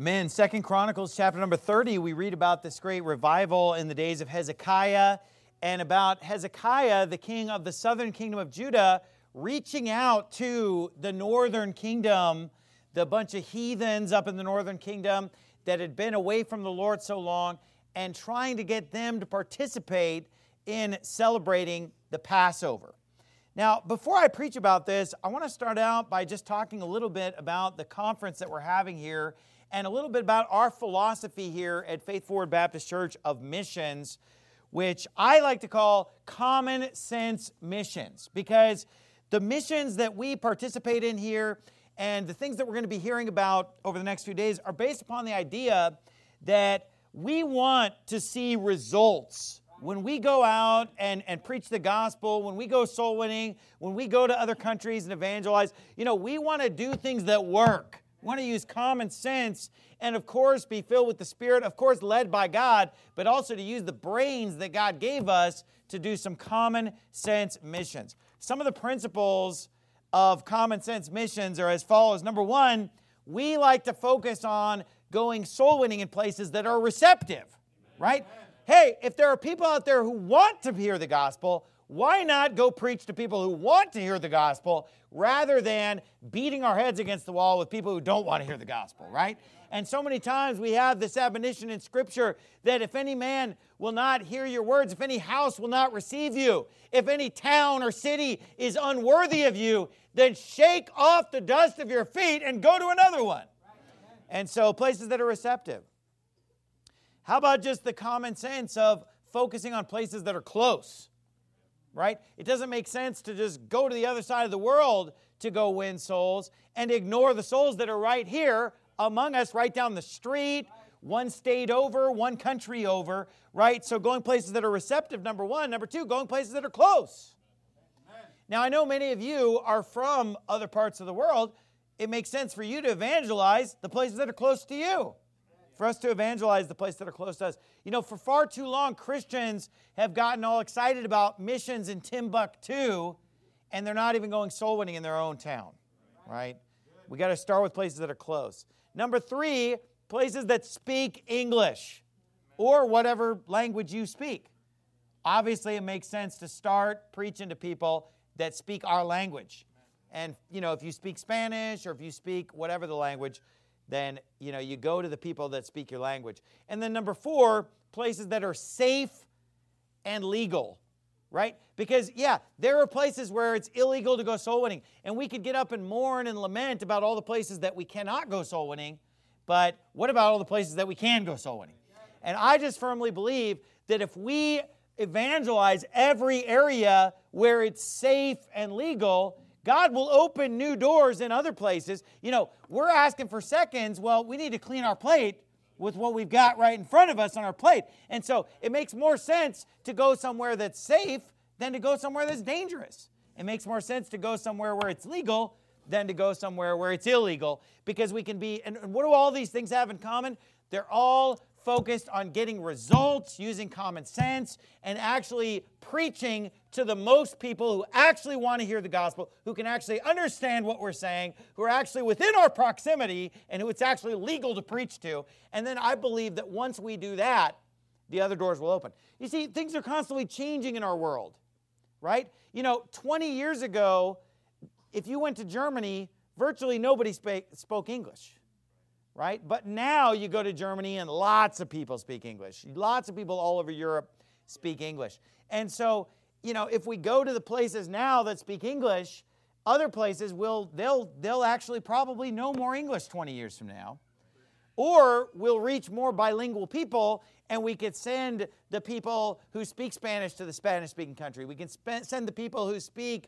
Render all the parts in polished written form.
Amen. 2 Chronicles chapter number 30, we read about this great revival in the days of Hezekiah and about Hezekiah, the king of the southern kingdom of Judah, reaching out to the northern kingdom, the bunch of heathens up in the northern kingdom that had been away from the Lord so long, and trying to get them to participate in celebrating the Passover. Now, before I preach about this, I want to start out by just talking a little bit about the conference that we're having here and a little bit about our philosophy here at Faith Forward Baptist Church of missions, which I like to call common sense missions, because the missions that we participate in here and the things that we're going to be hearing about over the next few days are based upon the idea that we want to see results. When we go out and preach the gospel, when we go soul winning, when we go to other countries and evangelize, we want to do things that work. We want to use common sense and, of course, be filled with the Spirit, of course, led by God, but also to use the brains that God gave us to do some common sense missions. Some of the principles of common sense missions are as follows. Number one, we like to focus on going soul winning in places that are receptive, right? Hey, if there are people out there who want to hear the gospel, why not go preach to people who want to hear the gospel rather than beating our heads against the wall with people who don't want to hear the gospel, right? And so many times we have this admonition in Scripture that if any man will not hear your words, if any house will not receive you, if any town or city is unworthy of you, then shake off the dust of your feet and go to another one. And so places that are receptive. How about just the common sense of focusing on places that are close, right? It doesn't make sense to just go to the other side of the world to go win souls and ignore the souls that are right here among us, right down the street, one state over, one country over, right? So going places that are receptive, number one. Number two, going places that are close. Now, I know many of you are from other parts of the world. It makes sense for you to evangelize the places that are close to you. For us to evangelize the places that are close to us. For far too long, Christians have gotten all excited about missions in Timbuktu, and they're not even going soul winning in their own town, right? We got to start with places that are close. Number three, places that speak English or whatever language you speak. Obviously, it makes sense to start preaching to people that speak our language. And, if you speak Spanish or if you speak whatever the language, then, you go to the people that speak your language. And then number four, places that are safe and legal, right? Because, there are places where it's illegal to go soul winning. And we could get up and mourn and lament about all the places that we cannot go soul winning. But what about all the places that we can go soul winning? And I just firmly believe that if we evangelize every area where it's safe and legal, God will open new doors in other places. We're asking for seconds. Well, we need to clean our plate with what we've got right in front of us on our plate. And so it makes more sense to go somewhere that's safe than to go somewhere that's dangerous. It makes more sense to go somewhere where it's legal than to go somewhere where it's illegal, because we can be, and what do all these things have in common? They're all focused on getting results, using common sense, and actually preaching to the most people who actually want to hear the gospel, who can actually understand what we're saying, who are actually within our proximity, and who it's actually legal to preach to. And then I believe that once we do that, the other doors will open. You see, things are constantly changing in our world, right? 20 years ago, if you went to Germany, virtually nobody spoke English. Right? But now you go to Germany and lots of people speak English. Lots of people all over Europe speak English. And so, if we go to the places now that speak English, other places they'll actually probably know more English 20 years from now. Or we'll reach more bilingual people, and we could send the people who speak Spanish to the Spanish-speaking country. We can send the people who speak,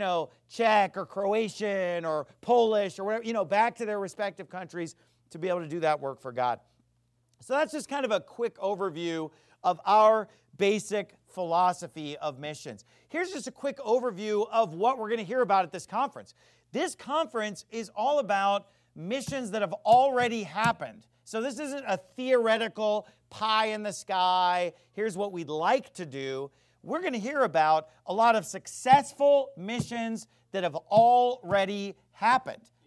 Czech or Croatian or Polish or whatever, back to their respective countries to be able to do that work for God. So that's just kind of a quick overview of our basic philosophy of missions. Here's just a quick overview of what we're going to hear about at this conference. This conference is all about missions that have already happened. So this isn't a theoretical pie in the sky, here's what we'd like to do. We're going to hear about a lot of successful missions that have already happened.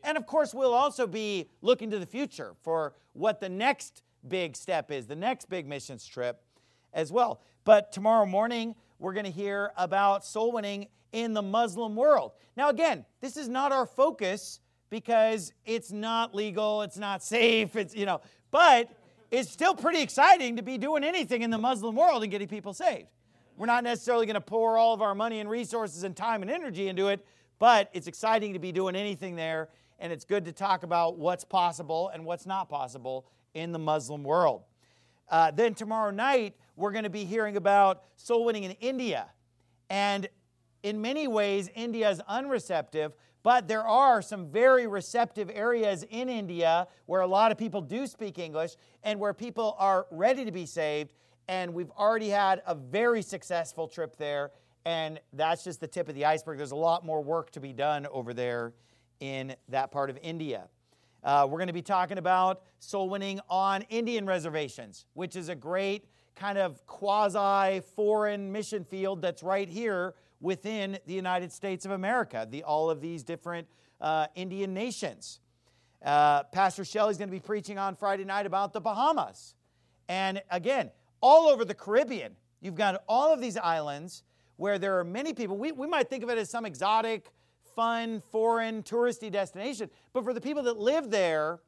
And of course, we'll also be looking to the future for what the next big step is, the next big missions trip as well. But tomorrow morning, we're going to hear about soul winning in the Muslim world. Now, again, this is not our focus because it's not legal, it's not safe, but it's still pretty exciting to be doing anything in the Muslim world and getting people saved. We're not necessarily going to pour all of our money and resources and time and energy into it, but it's exciting to be doing anything there, and it's good to talk about what's possible and what's not possible in the Muslim world. Then tomorrow night, we're going to be hearing about soul winning in India. And in many ways, India is unreceptive, but there are some very receptive areas in India where a lot of people do speak English and where people are ready to be saved. And we've already had a very successful trip there, and that's just the tip of the iceberg. There's a lot more work to be done over there in that part of India. We're going to be talking about soul winning on Indian reservations, which is a great kind of quasi-foreign mission field that's right here within the United States of America, all of these different Indian nations. Pastor Shelley's going to be preaching on Friday night about the Bahamas. And again, all over the Caribbean, you've got all of these islands where there are many people. We might think of it as some exotic, fun, foreign, touristy destination. But for the people that live there,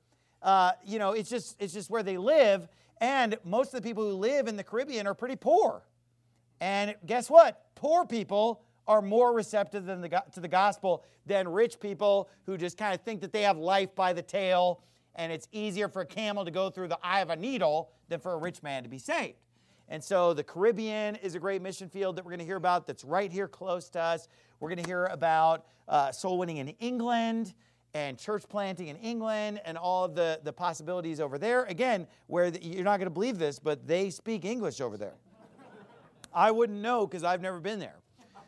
it's just where they live. And most of the people who live in the Caribbean are pretty poor. And guess what? Poor people are more receptive to the gospel than rich people who just kind of think that they have life by the tail, and it's easier for a camel to go through the eye of a needle than for a rich man to be saved. And so the Caribbean is a great mission field that we're going to hear about that's right here close to us. We're going to hear about soul winning in England and church planting in England and all of the possibilities over there. Again, you're not going to believe this, but they speak English over there. I wouldn't know because I've never been there.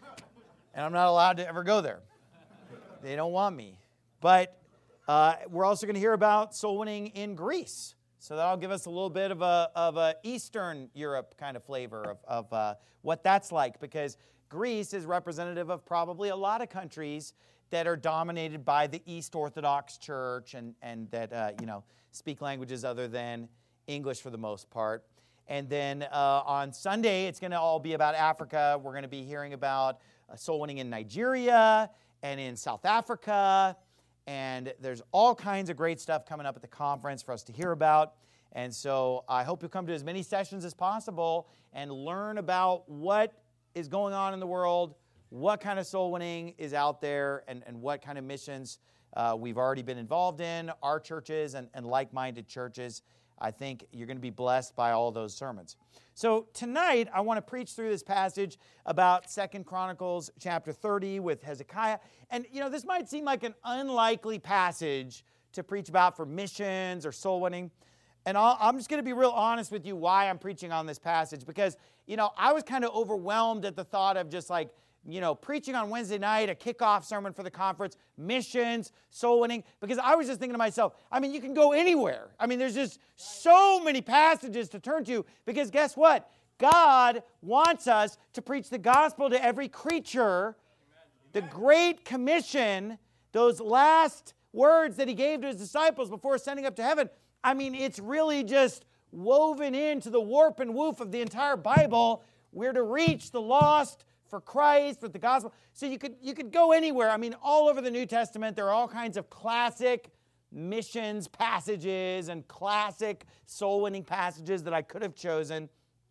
And I'm not allowed to ever go there. They don't want me. But we're also going to hear about soul winning in Greece. So that'll give us a little bit of a Eastern Europe kind of flavor of what that's like, because Greece is representative of probably a lot of countries that are dominated by the East Orthodox Church and that speak languages other than English for the most part. And then on Sunday, it's going to all be about Africa. We're going to be hearing about soul winning in Nigeria and in South Africa. And there's all kinds of great stuff coming up at the conference for us to hear about. And so I hope you'll come to as many sessions as possible and learn about what is going on in the world, what kind of soul winning is out there, and what kind of missions we've already been involved in, our churches and like-minded churches. I think you're going to be blessed by all those sermons. So tonight, I want to preach through this passage about 2 Chronicles chapter 30 with Hezekiah. And, this might seem like an unlikely passage to preach about for missions or soul winning. And I'm just going to be real honest with you why I'm preaching on this passage. Because, I was kind of overwhelmed at the thought of just like, preaching on Wednesday night, a kickoff sermon for the conference, missions, soul winning, because I was just thinking to myself, you can go anywhere. There's just so many passages to turn to, because guess what? God wants us to preach the gospel to every creature. The Great Commission, those last words that he gave to his disciples before ascending up to heaven, it's really just woven into the warp and woof of the entire Bible. We're to reach the lost for Christ, with the gospel. So you could go anywhere. All over the New Testament, there are all kinds of classic missions passages and classic soul-winning passages that I could have chosen.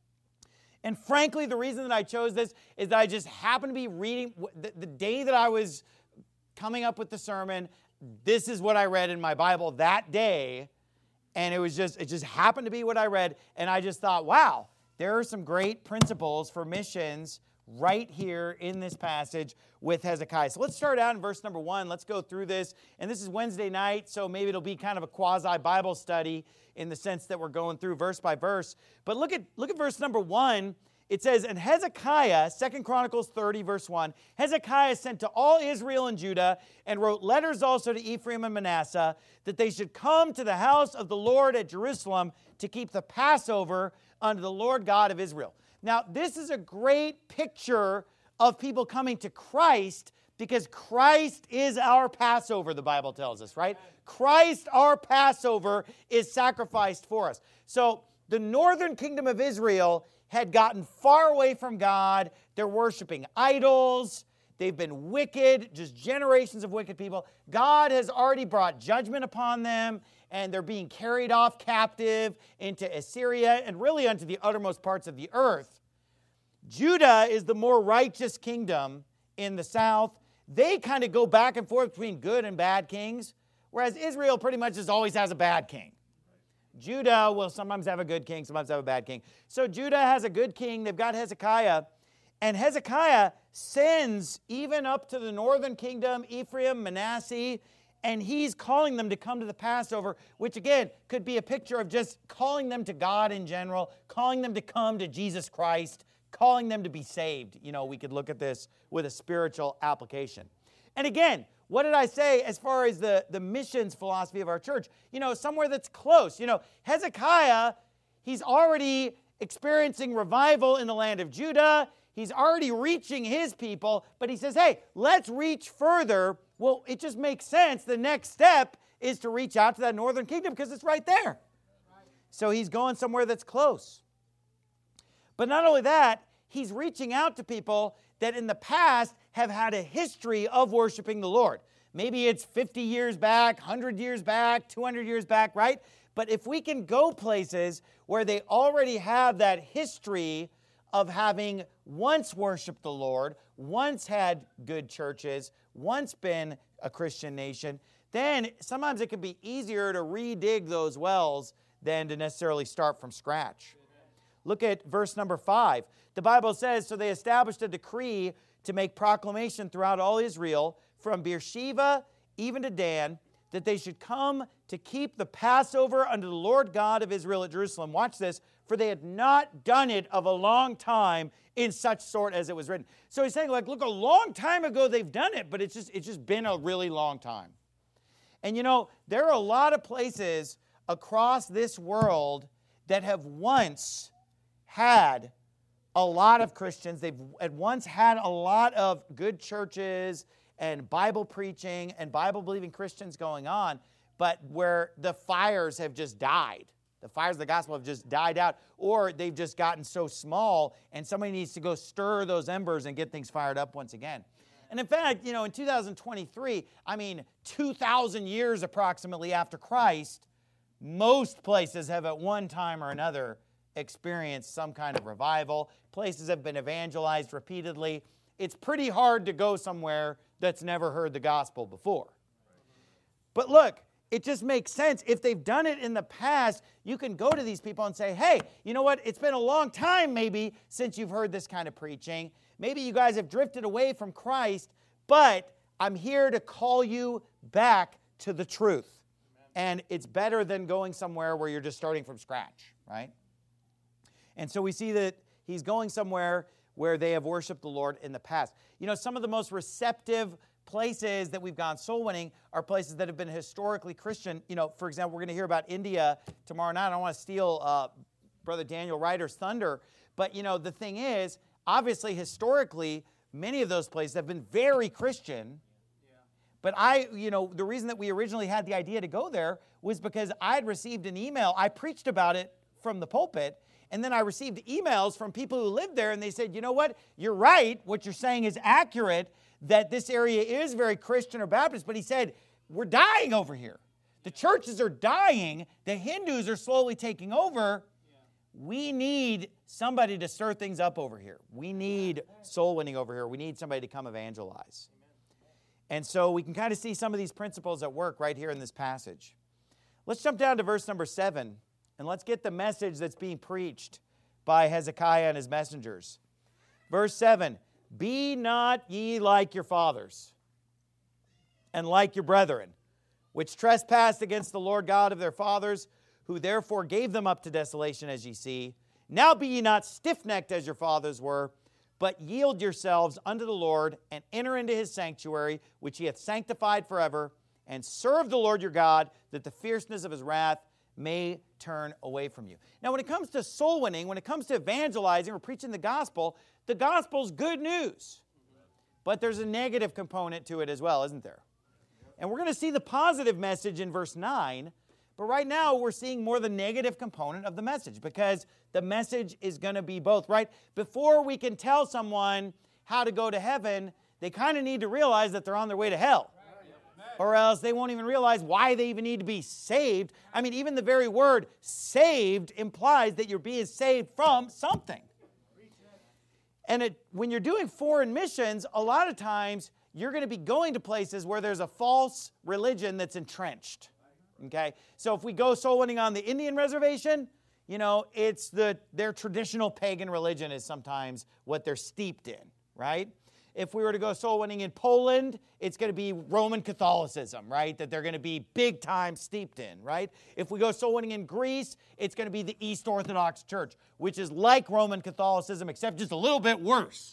And frankly, the reason that I chose this is that I just happened to be reading, the day that I was coming up with the sermon, this is what I read in my Bible that day. And it just happened to be what I read. And I just thought, wow, there are some great principles for missions right here in this passage with Hezekiah. So let's start out in verse number 1. Let's go through this. And this is Wednesday night, so maybe it'll be kind of a quasi-Bible study in the sense that we're going through verse by verse. But look at verse number 1. It says, and Hezekiah, 2 Chronicles 30, verse 1, Hezekiah sent to all Israel and Judah and wrote letters also to Ephraim and Manasseh that they should come to the house of the Lord at Jerusalem to keep the Passover unto the Lord God of Israel. Now, this is a great picture of people coming to Christ Because Christ is our Passover, the Bible tells us, right? Christ, our Passover, is sacrificed for us. So the northern kingdom of Israel had gotten far away from God. They're worshiping idols. They've been wicked, just generations of wicked people. God has already brought judgment upon them, and they're being carried off captive into Assyria and really unto the uttermost parts of the earth. Judah is the more righteous kingdom in the south. They kind of go back and forth between good and bad kings, whereas Israel pretty much just always has a bad king. Judah will sometimes have a good king, sometimes have a bad king. So Judah has a good king. They've got Hezekiah. And Hezekiah sends even up to the northern kingdom, Ephraim, Manasseh, and he's calling them to come to the Passover, which again could be a picture of just calling them to God in general, calling them to come to Jesus Christ, calling them to be saved. You know, we could look at this with a spiritual application. And again, what did I say as far as the missions philosophy of our church? You know, somewhere that's close. You know, Hezekiah, he's already experiencing revival in the land of Judah. He's already reaching his people, but he says, hey, let's reach further. Well, it just makes sense. The next step is to reach out to that northern kingdom because it's right there. So he's going somewhere that's close. But not only that, he's reaching out to people that in the past have had a history of worshiping the Lord. Maybe it's 50 years back, 100 years back, 200 years back, right? But if we can go places where they already have that history of having once worshiped the Lord, once had good churches, once been a Christian nation, then sometimes it can be easier to redig those wells than to necessarily start from scratch. Look at verse number 5. The Bible says, so they established a decree to make proclamation throughout all Israel, from Beersheba even to Dan, that they should come to keep the Passover unto the Lord God of Israel at Jerusalem. Watch this. For they had not done it of a long time in such sort as it was written. So he's saying, like, look, a long time ago they've done it, but it's just been a really long time. And you know, there are a lot of places across this world that have once had a lot of Christians. They've at once had a lot of good churches and Bible preaching and Bible-believing Christians going on, but where the fires have just died. The fires of the gospel have just died out, or they've just gotten so small, and somebody needs to go stir those embers and get things fired up once again. And in fact, you know, in 2023, 2,000 years approximately after Christ, most places have at one time or another experienced some kind of revival. Places have been evangelized repeatedly. It's pretty hard to go somewhere that's never heard the gospel before. But look, it just makes sense. If they've done it in the past, you can go to these people and say, hey, you know what? It's been a long time maybe since you've heard this kind of preaching. Maybe you guys have drifted away from Christ, but I'm here to call you back to the truth. And it's better than going somewhere where you're just starting from scratch, right? And so we see that he's going somewhere where they have worshiped the Lord in the past. You know, some of the most receptive places that we've gone soul winning are places that have been historically Christian. You know, for example, we're going to hear about India tomorrow night. I don't want to steal Brother Daniel Ryder's thunder, but you know, the thing is, obviously, historically, many of those places have been very Christian. But the reason that we originally had the idea to go there was because I had received an email. I preached about it from the pulpit, and then I received emails from people who lived there, and they said, you know what? You're right. What you're saying is accurate, that this area is very Christian or Baptist. But he said, we're dying over here. The churches are dying. The Hindus are slowly taking over. We need somebody to stir things up over here. We need soul winning over here. We need somebody to come evangelize. And so we can kind of see some of these principles at work right here in this passage. Let's jump down to verse number 7, and let's get the message that's being preached by Hezekiah and his messengers. Verse 7, be not ye like your fathers, and like your brethren, which trespassed against the Lord God of their fathers, who therefore gave them up to desolation, as ye see. Now be ye not stiff-necked as your fathers were, but yield yourselves unto the Lord, and enter into his sanctuary, which he hath sanctified forever, and serve the Lord your God, that the fierceness of his wrath may turn away from you. Now, when it comes to soul winning, when it comes to evangelizing or preaching the gospel's good news. but there's a negative component to it as well, isn't there? And we're going to see the positive message in verse 9, but right now we're seeing more the negative component of the message because the message is going to be both, right? Before we can tell someone how to go to heaven, they kind of need to realize that they're on their way to hell. Or else they won't even realize why they even need to be saved. I mean, even the very word saved implies that you're being saved from something. And when you're doing foreign missions, a lot of times you're going to be going to places where there's a false religion that's entrenched. Okay? So if we go soul winning on the Indian reservation, you know, it's their traditional pagan religion is sometimes what they're steeped in, right? If we were to go soul winning in Poland, it's going to be Roman Catholicism, right? That they're going to be big time steeped in, right? If we go soul winning in Greece, it's going to be the East Orthodox Church, which is like Roman Catholicism, except just a little bit worse.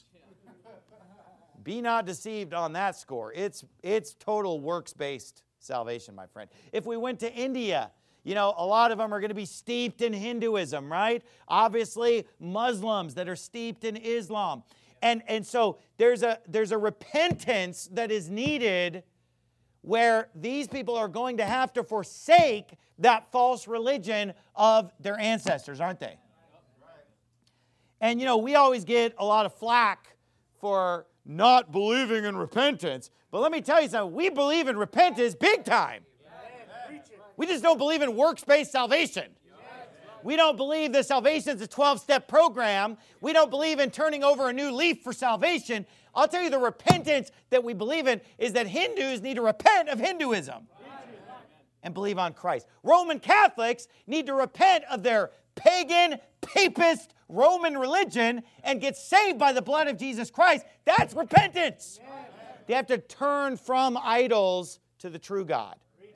Be not deceived on that score. It's total works-based salvation, my friend. If we went to India, you know, a lot of them are going to be steeped in Hinduism, right? Obviously, Muslims that are steeped in Islam. And so there's a repentance that is needed where these people are going to have to forsake that false religion of their ancestors, aren't they? And, you know, we always get a lot of flack for not believing in repentance. But let me tell you something. We believe in repentance big time. We just don't believe in works-based salvation. We don't believe that salvation is a 12-step program. We don't believe in turning over a new leaf for salvation. I'll tell you the repentance that we believe in is that Hindus need to repent of Hinduism and believe on Christ. Roman Catholics need to repent of their pagan, papist, Roman religion and get saved by the blood of Jesus Christ. That's repentance. They have to turn from idols to the true God.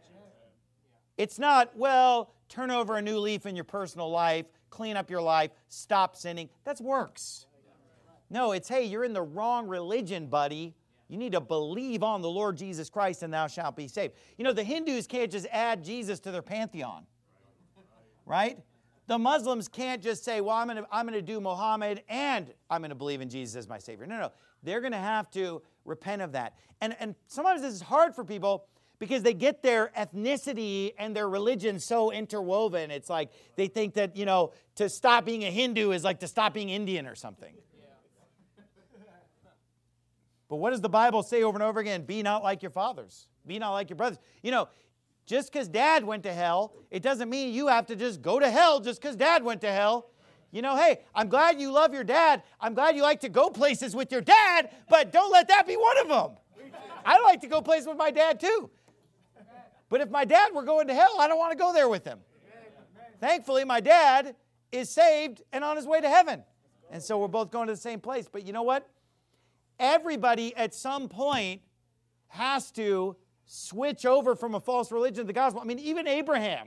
It's not, well, turn over a new leaf in your personal life, clean up your life, stop sinning. That's works. No, it's, hey, you're in the wrong religion, buddy. You need to believe on the Lord Jesus Christ and thou shalt be saved. You know, the Hindus can't just add Jesus to their pantheon, right? The Muslims can't just say, well, I'm going to do Muhammad and I'm going to believe in Jesus as my Savior. No. They're going to have to repent of that. And sometimes this is hard for people because they get their ethnicity and their religion so interwoven. It's like they think that, you know, to stop being a Hindu is like to stop being Indian or something. But what does the Bible say over and over again? Be not like your fathers. Be not like your brothers. You know, just because dad went to hell, it doesn't mean you have to just go to hell just because dad went to hell. You know, hey, I'm glad you love your dad. I'm glad you like to go places with your dad, but don't let that be one of them. I like to go places with my dad too. But if my dad were going to hell, I don't want to go there with him. Thankfully, my dad is saved and on his way to heaven. And so we're both going to the same place. But you know what? Everybody at some point has to switch over from a false religion to the gospel. I mean, even Abraham.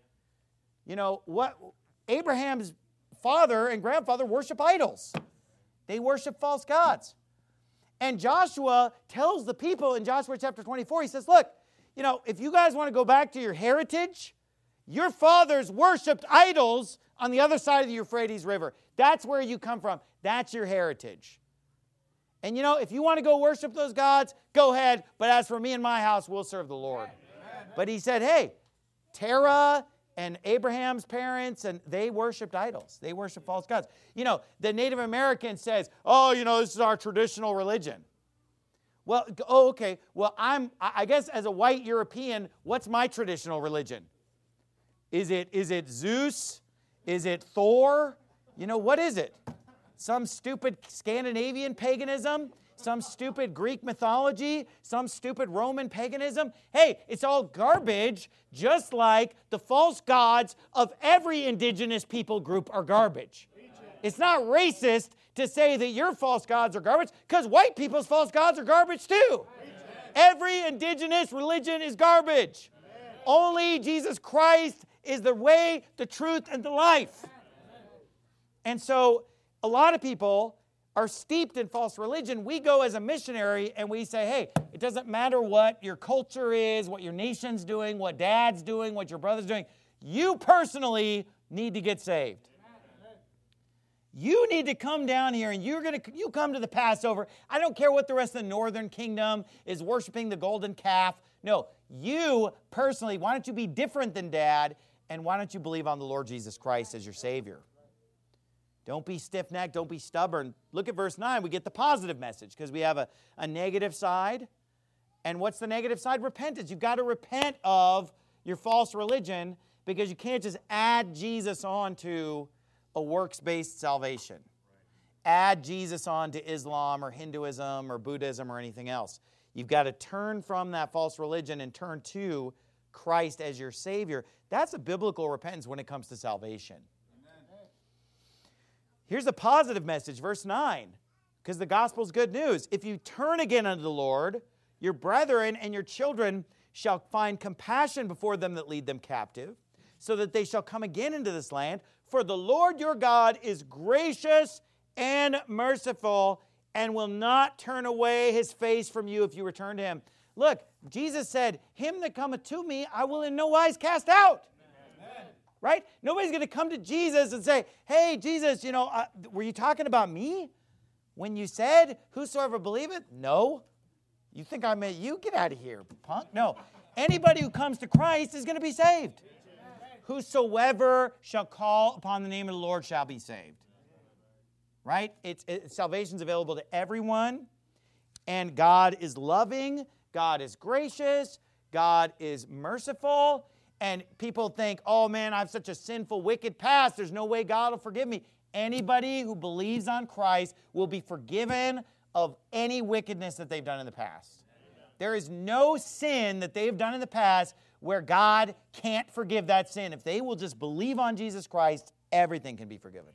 You know, what Abraham's father and grandfather worship idols. They worship false gods. And Joshua tells the people in Joshua chapter 24, he says, look, you know, if you guys want to go back to your heritage, your fathers worshipped idols on the other side of the Euphrates River. That's where you come from. That's your heritage. And you know, if you want to go worship those gods, go ahead. But as for me and my house, we'll serve the Lord. But he said, hey, Terah and Abraham's parents, and they worshipped idols. They worshiped false gods. You know, the Native American says, oh, you know, this is our traditional religion. Well, oh, okay. Well, I guess as a white European, what's my traditional religion? Is it Zeus? Is it Thor? You know, what is it? Some stupid Scandinavian paganism? Some stupid Greek mythology? Some stupid Roman paganism? Hey, it's all garbage, just like the false gods of every indigenous people group are garbage. It's not racist to say that your false gods are garbage, because white people's false gods are garbage too. Every indigenous religion is garbage. Only Jesus Christ is the way, the truth, and the life. And so a lot of people are steeped in false religion. We go as a missionary and we say, hey, it doesn't matter what your culture is, what your nation's doing, what dad's doing, what your brother's doing. You personally need to get saved. You need to come down here and you come to the Passover. I don't care what the rest of the northern kingdom is worshiping the golden calf. No, you personally, why don't you be different than Dad, and why don't you believe on the Lord Jesus Christ as your Savior? Don't be stiff-necked. Don't be stubborn. Look at verse 9. We get the positive message because we have a negative side. And what's the negative side? Repentance. You've got to repent of your false religion because you can't just add Jesus on to a works-based salvation. Add Jesus on to Islam or Hinduism or Buddhism or anything else. You've got to turn from that false religion and turn to Christ as your Savior. That's a biblical repentance when it comes to salvation. Here's the positive message, verse 9, because the gospel is good news. If you turn again unto the Lord, your brethren and your children shall find compassion before them that lead them captive, so that they shall come again into this land. For the Lord your God is gracious and merciful, and will not turn away his face from you if you return to him. Look, Jesus said, him that cometh to me, I will in no wise cast out. Right? Nobody's going to come to Jesus and say, hey, Jesus, were you talking about me when you said, whosoever believeth? No. You think I meant you? Get out of here, punk. No. Anybody who comes to Christ is going to be saved. Whosoever shall call upon the name of the Lord shall be saved. Right? Salvation's available to everyone. And God is loving. God is gracious. God is merciful. And people think, oh man, I have such a sinful, wicked past. There's no way God will forgive me. Anybody who believes on Christ will be forgiven of any wickedness that they've done in the past. There is no sin that they've done in the past where God can't forgive that sin. If they will just believe on Jesus Christ, everything can be forgiven.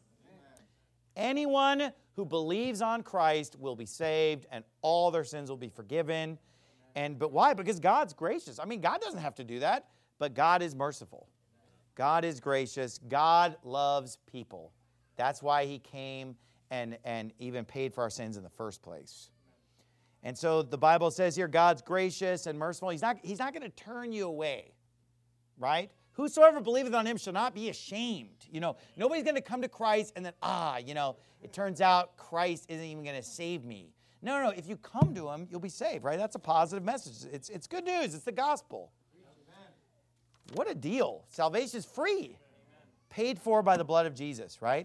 Anyone who believes on Christ will be saved and all their sins will be forgiven. But why? Because God's gracious. I mean, God doesn't have to do that. But God is merciful. God is gracious. God loves people. That's why he came and even paid for our sins in the first place. And so the Bible says here, God's gracious and merciful. He's not going to turn you away, right? Whosoever believeth on him shall not be ashamed. Nobody's going to come to Christ and then, it turns out Christ isn't even going to save me. No. If you come to him, you'll be saved, right? That's a positive message. It's good news. It's the gospel. What a deal. Salvation is free. Paid for by the blood of Jesus, right?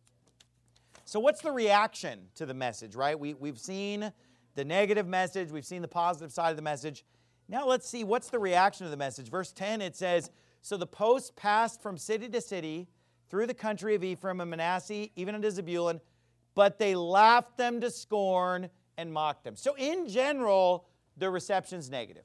So what's the reaction to the message, right? We've seen the negative message. We've seen the positive side of the message. Now let's see what's the reaction to the message. Verse 10, it says, so the post passed from city to city through the country of Ephraim and Manasseh, even unto Zebulun, but they laughed them to scorn and mocked them. So in general, the reception's negative.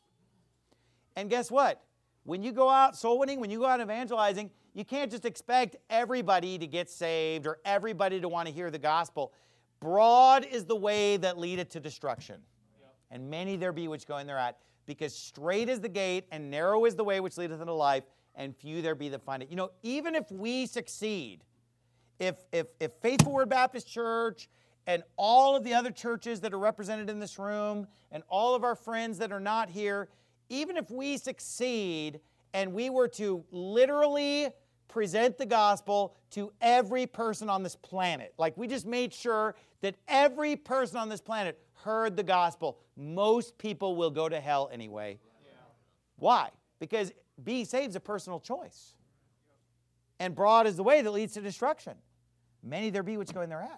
And guess what? When you go out soul winning, when you go out evangelizing, you can't just expect everybody to get saved or everybody to want to hear the gospel. Broad is the way that leadeth to destruction. And many there be which go in thereat. Because straight is the gate and narrow is the way which leadeth unto life, and few there be that find it. Even if we succeed, if Faithful Word Baptist Church and all of the other churches that are represented in this room and all of our friends that are not here, even if we succeed and we were to literally present the gospel to every person on this planet, like we just made sure that every person on this planet heard the gospel, most people will go to hell anyway. Yeah. Why? Because being saved is a personal choice. And broad is the way that leads to destruction. Many there be which go in thereat.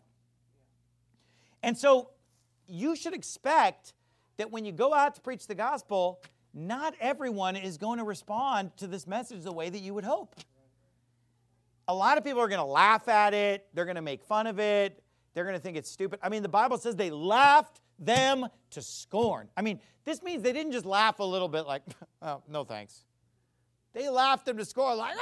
And so you should expect that when you go out to preach the gospel, not everyone is going to respond to this message the way that you would hope. A lot of people are going to laugh at it. They're going to make fun of it. They're going to think it's stupid. I mean, the Bible says they laughed them to scorn. I mean, this means they didn't just laugh a little bit like, oh, no thanks. They laughed them to scorn like,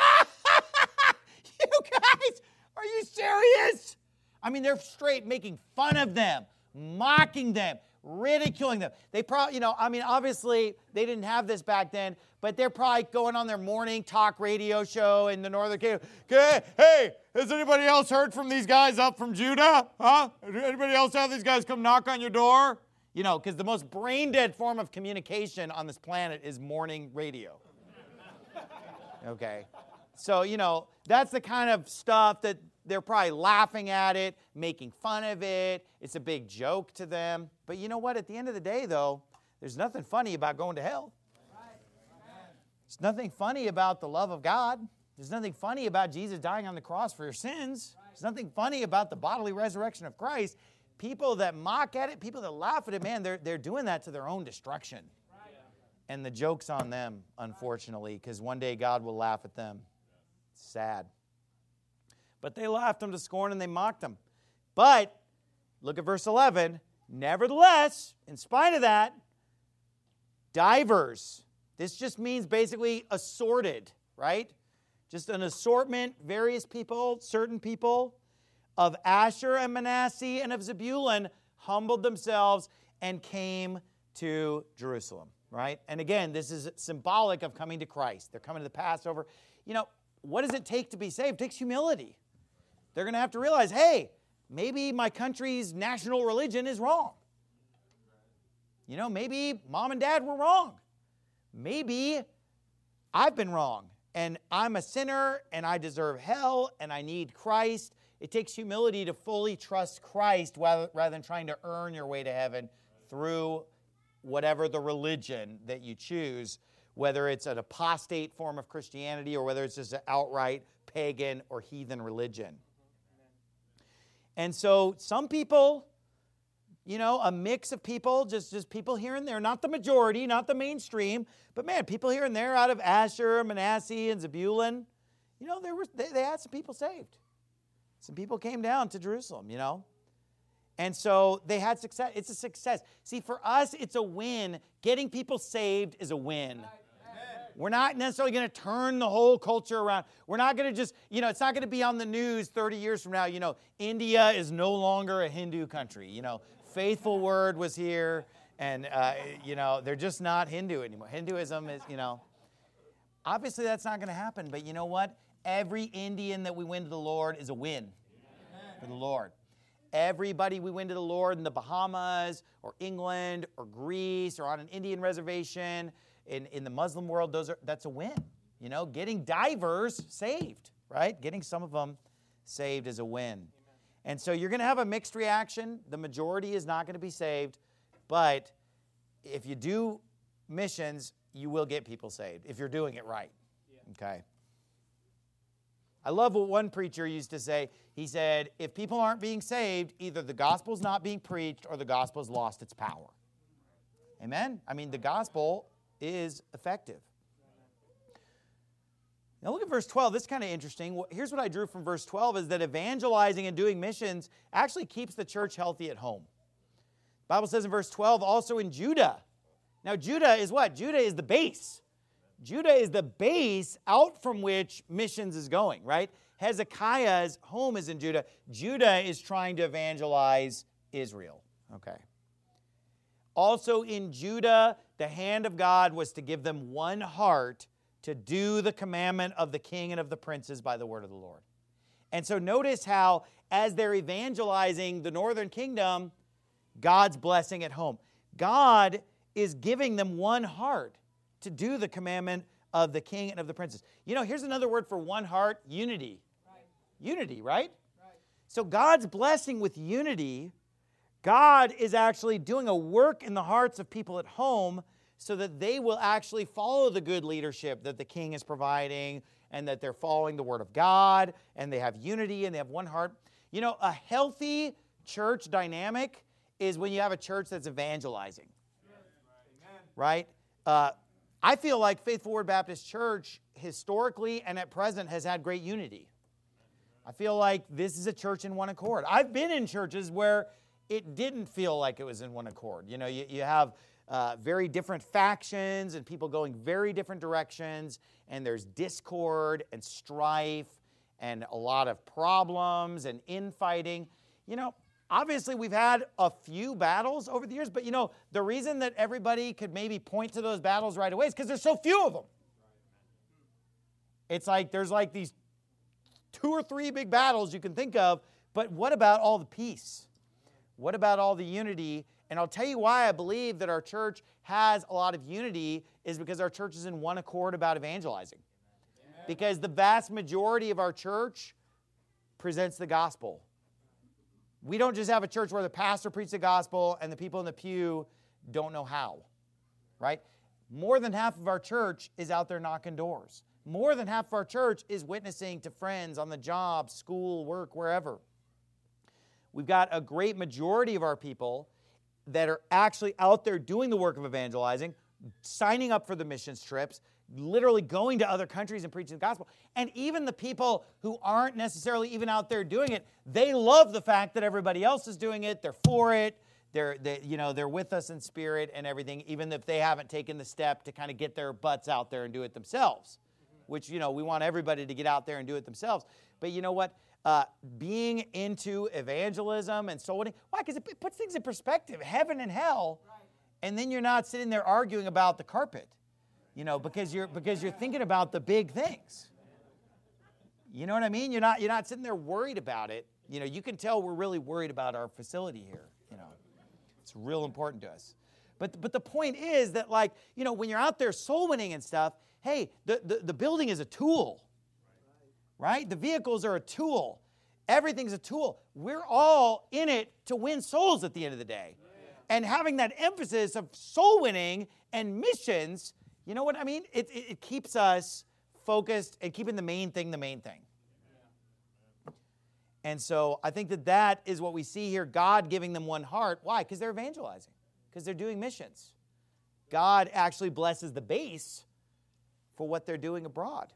you guys, are you serious? I mean, they're straight making fun of them, mocking them, ridiculing them. They probably, obviously they didn't have this back then, but they're probably going on their morning talk radio show in the Northern Kingdom. Hey, has anybody else heard from these guys up from Judah? Huh? Anybody else have these guys come knock on your door? Because the most brain-dead form of communication on this planet is morning radio. Okay. So, that's the kind of stuff that they're probably laughing at it, making fun of it. It's a big joke to them. But you know what? At the end of the day, though, there's nothing funny about going to hell. There's nothing funny about the love of God. There's nothing funny about Jesus dying on the cross for your sins. There's nothing funny about the bodily resurrection of Christ. People that mock at it, people that laugh at it, man, they're doing that to their own destruction. And the joke's on them, unfortunately, because one day God will laugh at them. It's sad. But they laughed him to scorn and they mocked him. But, look at verse 11. Nevertheless, in spite of that, divers. This just means basically assorted, right? Just an assortment, various people, certain people of Asher and Manasseh and of Zebulun humbled themselves and came to Jerusalem, right? And again, this is symbolic of coming to Christ. They're coming to the Passover. You know, what does it take to be saved? It takes humility. They're going to have to realize, hey, maybe my country's national religion is wrong. You know, maybe mom and dad were wrong. Maybe I've been wrong, and I'm a sinner, and I deserve hell, and I need Christ. It takes humility to fully trust Christ rather than trying to earn your way to heaven through whatever the religion that you choose, whether it's an apostate form of Christianity or whether it's just an outright pagan or heathen religion. And so some people, you know, a mix of people, just people here and there, not the majority, not the mainstream, but man, people here and there out of Asher, Manasseh, and Zebulun, you know, they had some people saved. Some people came down to Jerusalem, you know. And so they had success. It's a success. See, for us, it's a win. Getting people saved is a win. We're not necessarily going to turn the whole culture around. We're not going to just, you know, it's not going to be on the news 30 years from now. You know, India is no longer a Hindu country. You know, Faithful Word was here, and, you know, they're just not Hindu anymore. Hinduism is, you know, obviously that's not going to happen. But you know what? Every Indian that we win to the Lord is a win for the Lord. Everybody we win to the Lord in the Bahamas or England or Greece or on an Indian reservation in the Muslim world, that's a win. You know, getting divers saved, right? Getting some of them saved is a win. And so you're going to have a mixed reaction. The majority is not going to be saved. But if you do missions, you will get people saved if you're doing it right. Okay? I love what one preacher used to say. He said, if people aren't being saved, either the gospel's not being preached or the gospel's lost its power. Amen? I mean, the gospel is effective. Now look at verse 12. This is kind of interesting. Here's what I drew from verse 12 is that evangelizing and doing missions actually keeps the church healthy at home. The Bible says in verse 12, also in Judah. Now Judah is what? Judah is the base. Judah is the base out from which missions is going, right? Hezekiah's home is in Judah. Judah is trying to evangelize Israel. Okay. Also in Judah, the hand of God was to give them one heart to do the commandment of the king and of the princes by the word of the Lord. And so notice how, as they're evangelizing the northern kingdom, God's blessing at home. God is giving them one heart to do the commandment of the king and of the princes. You know, here's another word for one heart, unity. Right. Unity, right? So God's blessing with unity, God is actually doing a work in the hearts of people at home so that they will actually follow the good leadership that the king is providing and that they're following the word of God and they have unity and they have one heart. You know, a healthy church dynamic is when you have a church that's evangelizing. Right? I feel like Faithful Word Baptist Church, historically and at present, has had great unity. I feel like this is a church in one accord. I've been in churches where it didn't feel like it was in one accord. You know, you have very different factions and people going very different directions, and there's discord and strife and a lot of problems and infighting. You know, obviously, we've had a few battles over the years, but you know, the reason that everybody could maybe point to those battles right away is because there's so few of them. It's like there's like these 2 or 3 big battles you can think of, but what about all the peace? What about all the unity? And I'll tell you why I believe that our church has a lot of unity is because our church is in one accord about evangelizing. Because the vast majority of our church presents the gospel. We don't just have a church where the pastor preaches the gospel and the people in the pew don't know how, right? More than half of our church is out there knocking doors. More than half of our church is witnessing to friends on the job, school, work, wherever. We've got a great majority of our people that are actually out there doing the work of evangelizing, signing up for the missions trips, literally going to other countries and preaching the gospel. And even the people who aren't necessarily even out there doing it, they love the fact that everybody else is doing it. They're for it. They're with us in spirit and everything, even if they haven't taken the step to kind of get their butts out there and do it themselves, which, we want everybody to get out there and do it themselves. But you know what? Being into evangelism and soul winning, why? Because it puts things in perspective, heaven and hell, and then you're not sitting there arguing about the carpet, because you're thinking about the big things. You know what I mean? You're not sitting there worried about it. You can tell we're really worried about our facility here. It's real important to us. But the point is that, when you're out there soul winning and stuff, hey, the building is a tool, right? The vehicles are a tool. Everything's a tool. We're all in it to win souls at the end of the day. And having that emphasis of soul winning and missions, you know what I mean? It keeps us focused and keeping the main thing the main thing. And so I think that is what we see here, God giving them one heart. Why? Because they're evangelizing, because they're doing missions. God actually blesses the base for what they're doing abroad.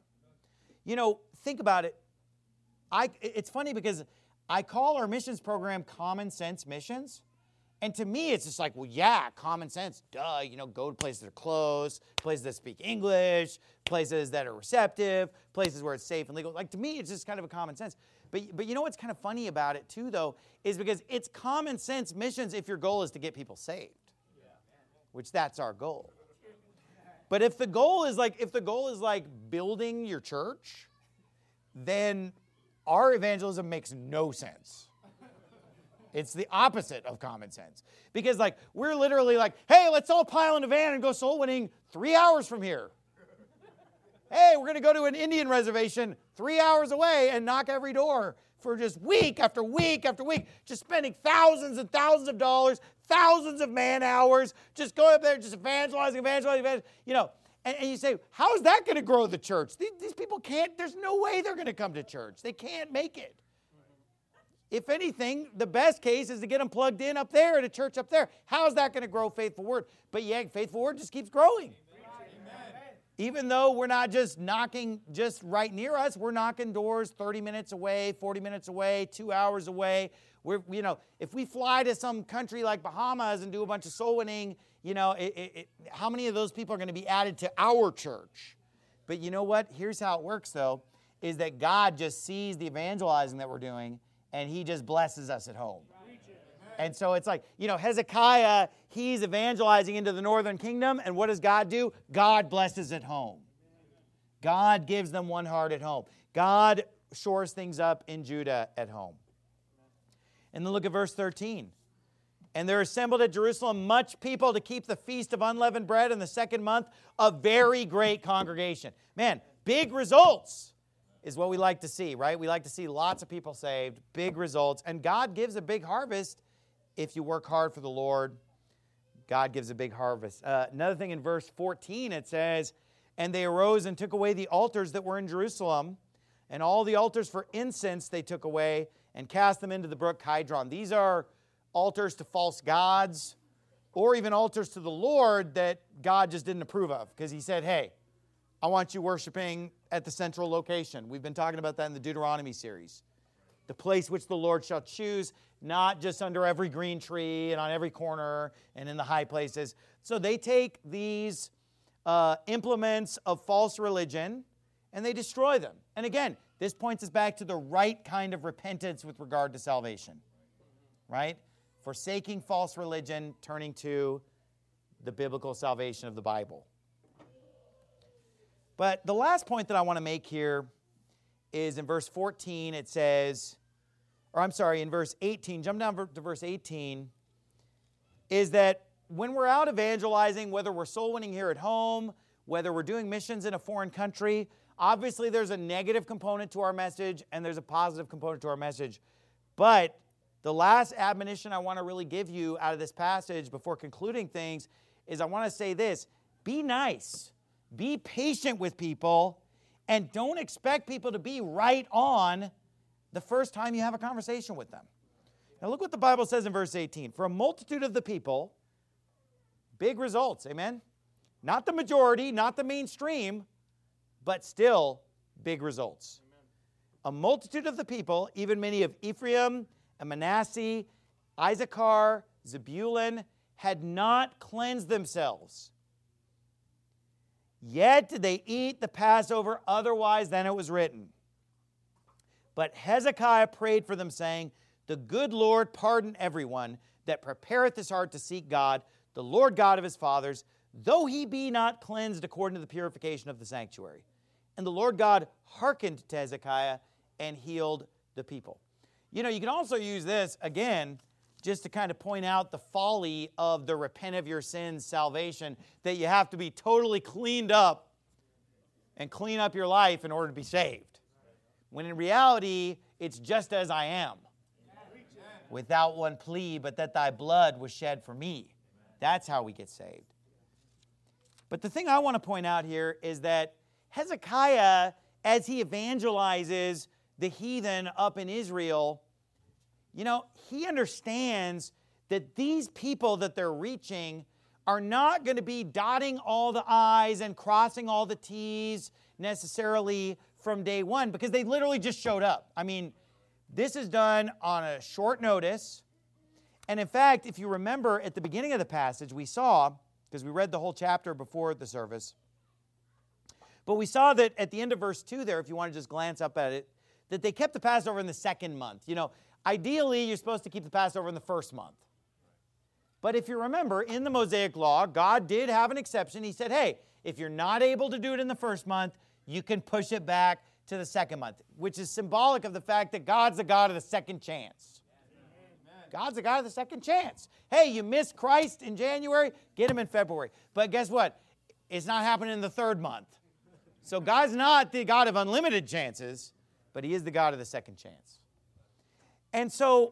Think about it. It's funny because I call our missions program Common Sense Missions. And to me, it's just like, well, yeah, common sense, duh. Go to places that are close, places that speak English, places that are receptive, places where it's safe and legal. To me, it's just kind of a common sense. But you know what's kind of funny about it too, though, is because it's common sense missions if your goal is to get people saved, which that's our goal. But if the goal is like building your church, then our evangelism makes no sense. It's the opposite of common sense. Because we're literally hey, let's all pile in a van and go soul winning 3 hours from here. Hey, we're going to go to an Indian reservation 3 hours away and knock every door for just week after week after week, just spending thousands and thousands of dollars, thousands of man hours, just going up there, just evangelizing. And you say, how is that going to grow the church? These people can't, there's no way they're going to come to church. They can't make it. If anything, the best case is to get them plugged in up there at a church up there. How is that going to grow Faithful Word? But yeah, Faithful Word just keeps growing. Even though we're not just knocking just right near us, we're knocking doors 30 minutes away, 40 minutes away, 2 hours away. If we fly to some country like Bahamas and do a bunch of soul winning, how many of those people are going to be added to our church? But you know what? Here's how it works, though, is that God just sees the evangelizing that we're doing, and he just blesses us at home. And so it's Hezekiah, he's evangelizing into the northern kingdom. And what does God do? God blesses at home. God gives them one heart at home. God shores things up in Judah at home. And then look at verse 13. And there assembled at Jerusalem much people to keep the feast of unleavened bread in the second month, a very great congregation. Man, big results is what we like to see, right? We like to see lots of people saved, big results. And God gives a big harvest. If you work hard for the Lord, God gives a big harvest. Another thing in verse 14, it says, and they arose and took away the altars that were in Jerusalem, and all the altars for incense they took away and cast them into the brook Kidron. These are altars to false gods, or even altars to the Lord that God just didn't approve of, because he said, hey, I want you worshiping at the central location. We've been talking about that in the Deuteronomy series. The place which the Lord shall choose, not just under every green tree and on every corner and in the high places. So they take these implements of false religion and they destroy them. And again, this points us back to the right kind of repentance with regard to salvation, right? Forsaking false religion, turning to the biblical salvation of the Bible. But the last point that I want to make here is in verse 14, it says, in verse 18, jump down to verse 18, is that when we're out evangelizing, whether we're soul winning here at home, whether we're doing missions in a foreign country, Obviously, there's a negative component to our message and there's a positive component to our message. But the last admonition I want to really give you out of this passage before concluding things is I want to say this. Be nice. Be patient with people. And don't expect people to be right on the first time you have a conversation with them. Now look what the Bible says in verse 18. For a multitude of the people, big results, amen? Not the majority, not the mainstream, but still big results. Amen. A multitude of the people, even many of Ephraim and Manasseh, Issachar, Zebulun, had not cleansed themselves. Yet did they eat the Passover otherwise than it was written. But Hezekiah prayed for them, saying, the good Lord pardon everyone that prepareth his heart to seek God, the Lord God of his fathers, though he be not cleansed according to the purification of the sanctuary. And the Lord God hearkened to Hezekiah and healed the people. You know, you can also use this, again, just to kind of point out the folly of the repent of your sins salvation, that you have to be totally cleaned up and clean up your life in order to be saved. When in reality, it's just as I am, without one plea, but that thy blood was shed for me. That's how we get saved. But the thing I want to point out here is that Hezekiah, as he evangelizes the heathen up in Israel, you know, he understands that these people that they're reaching are not going to be dotting all the I's and crossing all the T's necessarily from day one, because they literally just showed up. I mean, this is done on a short notice. And in fact, if you remember at the beginning of the passage, we saw, because we read the whole chapter before the service, but we saw that at the end of verse 2 there, if you want to just glance up at it, that they kept the Passover in the second month. You know, ideally, you're supposed to keep the Passover in the first month. But if you remember, in the Mosaic Law, God did have an exception. He said, hey, if you're not able to do it in the first month, you can push it back to the second month, which is symbolic of the fact that God's the God of the second chance. God's the God of the second chance. Hey, you missed Christ in January, get him in February. But guess what? It's not happening in the third month. So God's not the God of unlimited chances, but he is the God of the second chance. And so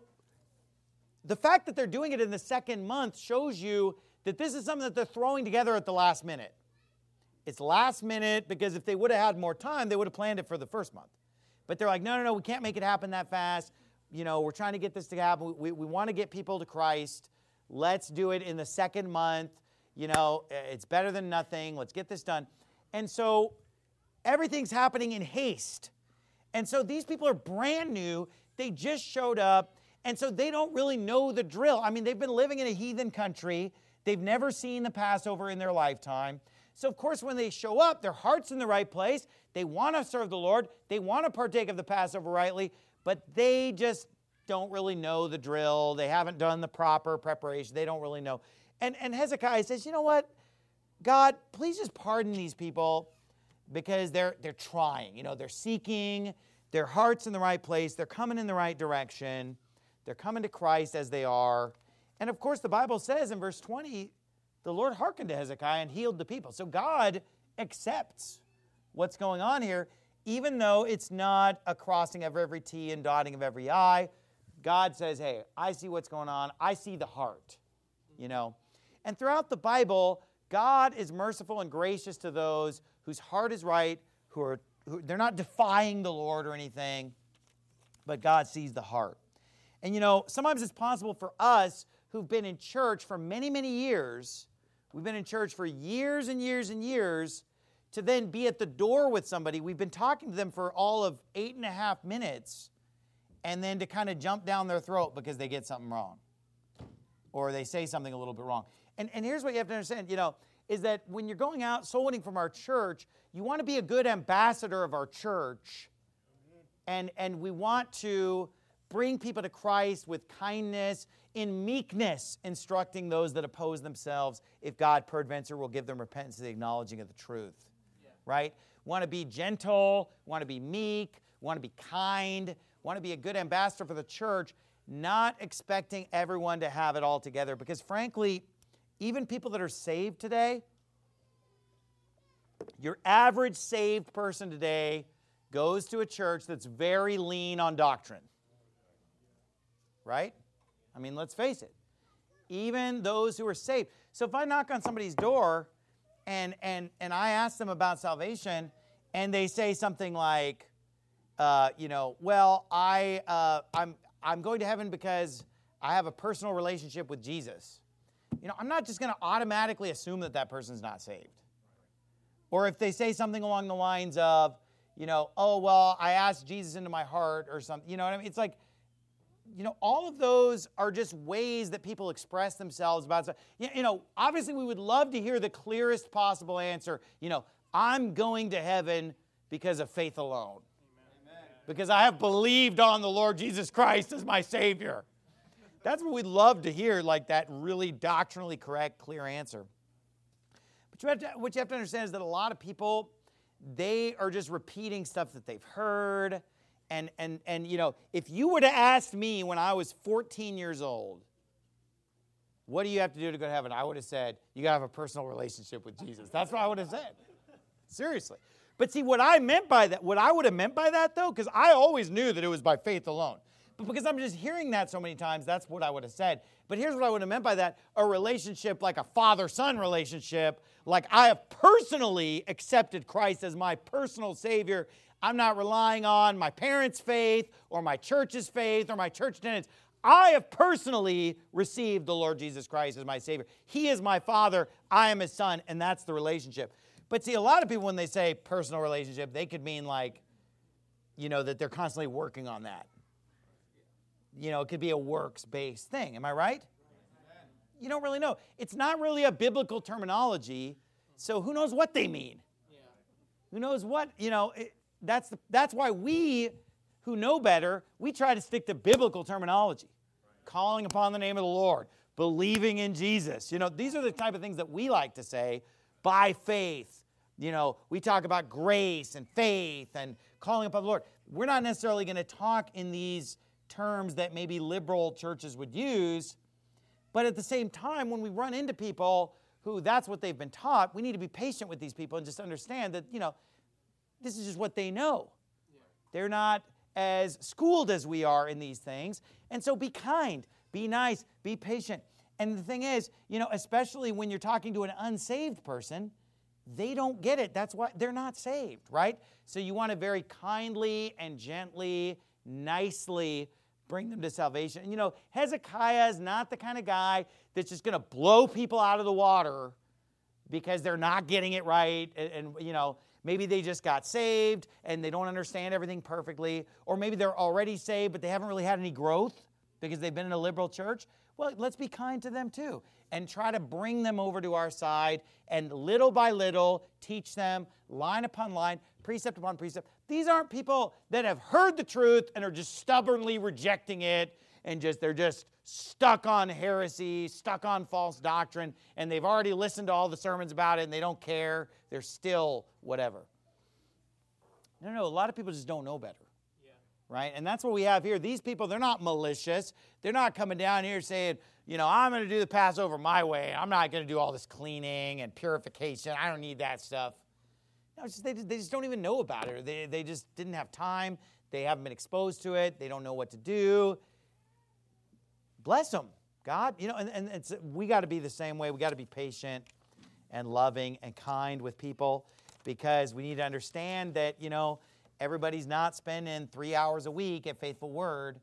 the fact that they're doing it in the second month shows you that this is something that they're throwing together at the last minute. It's last minute because if they would have had more time, they would have planned it for the first month. But they're like, no, we can't make it happen that fast. You know, we're trying to get this to happen. We want to get people to Christ. Let's do it in the second month. You know, it's better than nothing. Let's get this done. And so everything's happening in haste. And so these people are brand new. They just showed up. And so they don't really know the drill. I mean, they've been living in a heathen country. They've never seen the Passover in their lifetime. So, of course, when they show up, their heart's in the right place. They want to serve the Lord. They want to partake of the Passover rightly, but they just don't really know the drill. They haven't done the proper preparation. They don't really know. And Hezekiah says, you know what? God, please just pardon these people because they're trying. You know, they're seeking. Their heart's in the right place. They're coming in the right direction. They're coming to Christ as they are. And, of course, the Bible says in verse 20, the Lord hearkened to Hezekiah and healed the people. So God accepts what's going on here, even though it's not a crossing of every T and dotting of every I. God says, hey, I see what's going on. I see the heart, you know. And throughout the Bible, God is merciful and gracious to those whose heart is right, who they're not defying the Lord or anything, but God sees the heart. And, you know, sometimes it's possible for us who've been in church for many, many years, we've been in church for years and years and years, to then be at the door with somebody. We've been talking to them for all of 8.5 minutes, and then to kind of jump down their throat because they get something wrong, or they say something a little bit wrong. And here's what you have to understand, you know, is that when you're going out soul winning from our church, you want to be a good ambassador of our church, and we want to bring people to Christ with kindness, in meekness, instructing those that oppose themselves, if God peradventure will give them repentance and the acknowledging of the truth. Yeah. Right? Want to be gentle, want to be meek, want to be kind, want to be a good ambassador for the church, not expecting everyone to have it all together. Because frankly, even people that are saved today Your average saved person today goes to a church that's very lean on doctrine. Right? I mean, let's face it. Even those who are saved. So if I knock on somebody's door and I ask them about salvation and they say something like, well, I'm going to heaven because I have a personal relationship with Jesus. I'm not just going to automatically assume that person's not saved. Or if they say something along the lines of, oh, well, I asked Jesus into my heart or something. You know what I mean? It's like, all of those are just ways that people express themselves about stuff. Obviously we would love to hear the clearest possible answer. I'm going to heaven because of faith alone. Amen. Because I have believed on the Lord Jesus Christ as my Savior. That's what we'd love to hear, like that really doctrinally correct, clear answer. But what you have to understand is that a lot of people, they are just repeating stuff that they've heard. And if you were to ask me when I was 14 years old, what do you have to do to go to heaven? I would have said, you got to have a personal relationship with Jesus. That's what I would have said. Seriously. But see, what I would have meant by that, though, because I always knew that it was by faith alone. But because I'm just hearing that so many times, that's what I would have said. But here's what I would have meant by that. A relationship like a father-son relationship, like I have personally accepted Christ as my personal Savior. I'm not relying on my parents' faith or my church's faith or my church attendance. I have personally received the Lord Jesus Christ as my Savior. He is my Father. I am His Son, and that's the relationship. But see, a lot of people, when they say personal relationship, they could mean like, that they're constantly working on that. It could be a works-based thing. Am I right? You don't really know. It's not really a biblical terminology, so who knows what they mean? Who knows what, That's why we, who know better, we try to stick to biblical terminology. Calling upon the name of the Lord, believing in Jesus. These are the type of things that we like to say, by faith. We talk about grace and faith and calling upon the Lord. We're not necessarily going to talk in these terms that maybe liberal churches would use, but at the same time, when we run into people who that's what they've been taught, we need to be patient with these people and just understand that, this is just what they know. Yeah. They're not as schooled as we are in these things. And so be kind, be nice, be patient. And the thing is, especially when you're talking to an unsaved person, they don't get it. That's why they're not saved, right? So you want to very kindly and gently, nicely bring them to salvation. And Hezekiah is not the kind of guy that's just going to blow people out of the water because they're not getting it right. And maybe they just got saved and they don't understand everything perfectly. Or maybe they're already saved, but they haven't really had any growth because they've been in a liberal church. Well, let's be kind to them too and try to bring them over to our side and little by little teach them line upon line, precept upon precept. These aren't people that have heard the truth and are just stubbornly rejecting it and they're just stuck on heresy, stuck on false doctrine, and they've already listened to all the sermons about it and they don't care. They're still whatever. No, a lot of people just don't know better. Right? And that's what we have here. These people, they're not malicious. They're not coming down here saying, I'm going to do the Passover my way. I'm not going to do all this cleaning and purification. I don't need that stuff. No, it's just, they just don't even know about it. They just didn't have time. They haven't been exposed to it. They don't know what to do. Bless them, God. And we got to be the same way. We got to be patient and loving and kind with people because we need to understand that, everybody's not spending 3 hours a week at Faithful Word,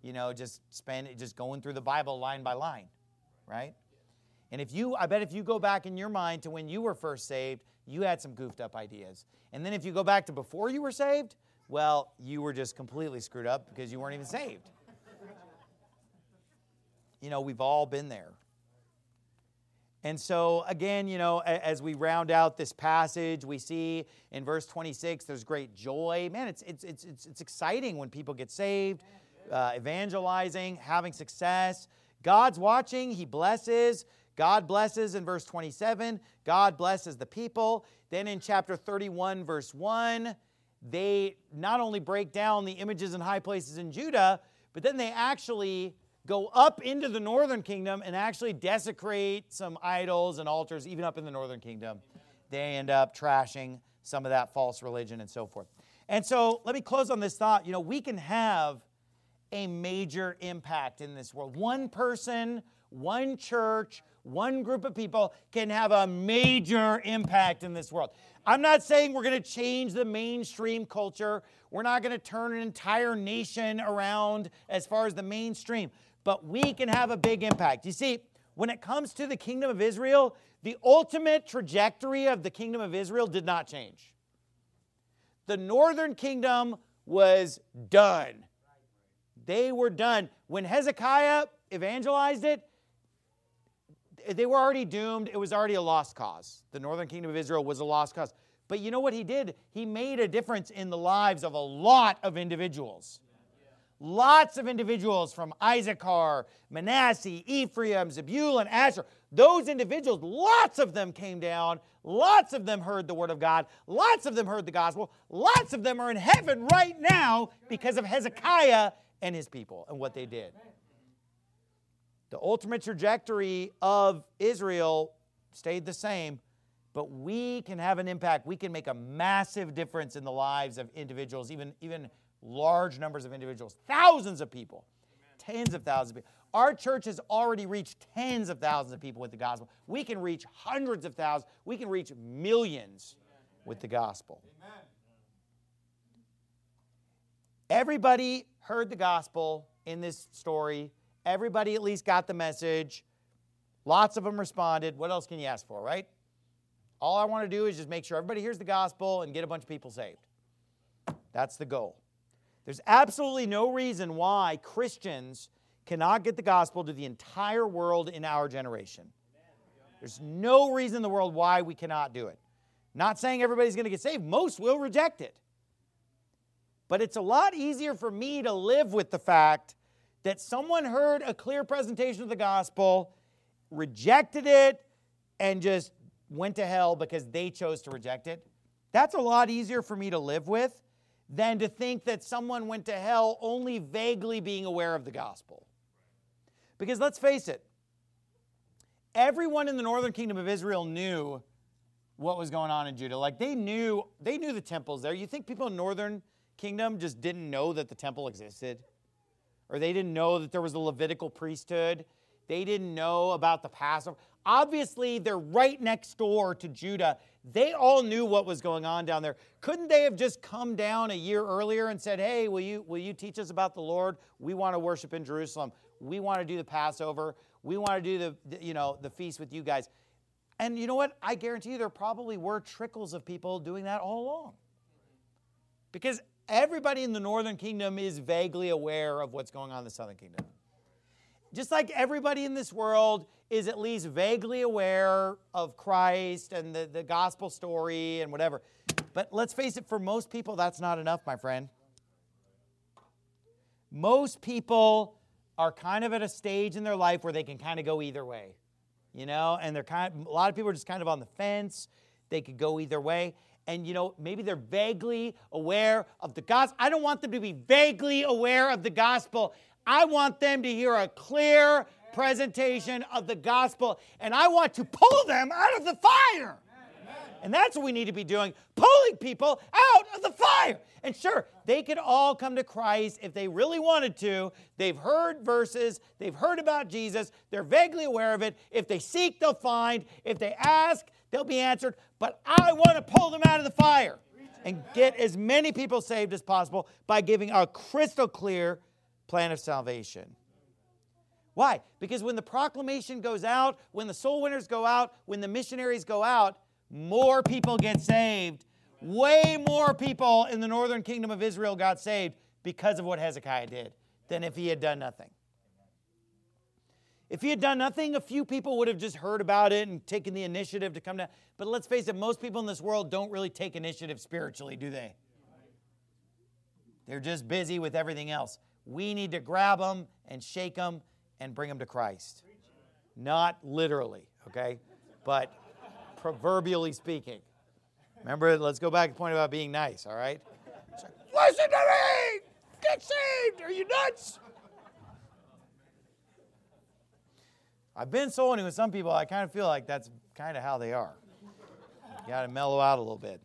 just going through the Bible line by line, right? And I bet if you go back in your mind to when you were first saved, you had some goofed up ideas. And then if you go back to before you were saved, well, you were just completely screwed up because you weren't even saved. We've all been there. And so, again, as we round out this passage, we see in verse 26, there's great joy. Man, it's exciting when people get saved, evangelizing, having success. God's watching. He blesses. God blesses in verse 27. God blesses the people. Then in chapter 31, verse 1, they not only break down the images in high places in Judah, but then they actually go up into the northern kingdom and actually desecrate some idols and altars, even up in the northern kingdom. they end up trashing some of that false religion and so forth. And so let me close on this thought. We can have a major impact in this world. One person, one church, one group of people can have a major impact in this world. I'm not saying we're going to change the mainstream culture. We're not going to turn an entire nation around as far as the mainstream. But we can have a big impact. You see, when it comes to the kingdom of Israel, the ultimate trajectory of the kingdom of Israel did not change. The northern kingdom was done. They were done. When Hezekiah evangelized it, they were already doomed. It was already a lost cause. The northern kingdom of Israel was a lost cause. But you know what he did? He made a difference in the lives of a lot of individuals. Lots of individuals from Issachar, Manasseh, Ephraim, Zebulun, Asher. Those individuals, lots of them came down. Lots of them heard the word of God. Lots of them heard the gospel. Lots of them are in heaven right now because of Hezekiah and his people and what they did. The ultimate trajectory of Israel stayed the same, but we can have an impact. We can make a massive difference in the lives of individuals, even large numbers of individuals, thousands of people, tens of thousands of people. Our church has already reached tens of thousands of people with the gospel. We can reach hundreds of thousands. We can reach millions with the gospel. Everybody heard the gospel in this story. Everybody at least got the message. Lots of them responded. What else can you ask for, right? All I want to do is just make sure everybody hears the gospel and get a bunch of people saved. That's the goal. There's absolutely no reason why Christians cannot get the gospel to the entire world in our generation. There's no reason in the world why we cannot do it. Not saying everybody's going to get saved. Most will reject it. But it's a lot easier for me to live with the fact that someone heard a clear presentation of the gospel, rejected it, and just went to hell because they chose to reject it. That's a lot easier for me to live with than to think that someone went to hell only vaguely being aware of the gospel. Because let's face it, everyone in the northern kingdom of Israel knew what was going on in Judah. Like they knew the temples there. You think people in northern kingdom just didn't know that the temple existed? Or they didn't know that there was a Levitical priesthood? They didn't know about the Passover? Obviously, they're right next door to Judah. They all knew what was going on down there. Couldn't they have just come down a year earlier and said, hey, will you teach us about the Lord? We want to worship in Jerusalem. We want to do the Passover. We want to do the feast with you guys. And you know what? I guarantee you there probably were trickles of people doing that all along. Because everybody in the northern kingdom is vaguely aware of what's going on in the southern kingdom. Just like everybody in this world is at least vaguely aware of Christ and the gospel story and whatever. But let's face it, for most people, that's not enough, my friend. Most people are kind of at a stage in their life where they can kind of go either way. And a lot of people are just kind of on the fence. They could go either way. And, maybe they're vaguely aware of the gospel. I don't want them to be vaguely aware of the gospel. I want them to hear a clear presentation of the gospel, and I want to pull them out of the fire. And that's what we need to be doing, pulling people out of the fire. And sure, they could all come to Christ if they really wanted to. They've heard verses. They've heard about Jesus. They're vaguely aware of it. If they seek, they'll find. If they ask, they'll be answered. But I want to pull them out of the fire and get as many people saved as possible by giving a crystal clear plan of salvation. Why? Because when the proclamation goes out, when the soul winners go out, when the missionaries go out, more people get saved. Way more people in the northern kingdom of Israel got saved because of what Hezekiah did than if he had done nothing. If he had done nothing, a few people would have just heard about it and taken the initiative to come down. But let's face it, most people in this world don't really take initiative spiritually, do they? They're just busy with everything else. We need to grab them and shake them and bring them to Christ. Not literally, okay? But proverbially speaking. Remember, let's go back to the point about being nice, all right? Listen to me! Get saved! Are you nuts? I've been soul winning with some people. I kind of feel like that's kind of how they are. You got to mellow out a little bit.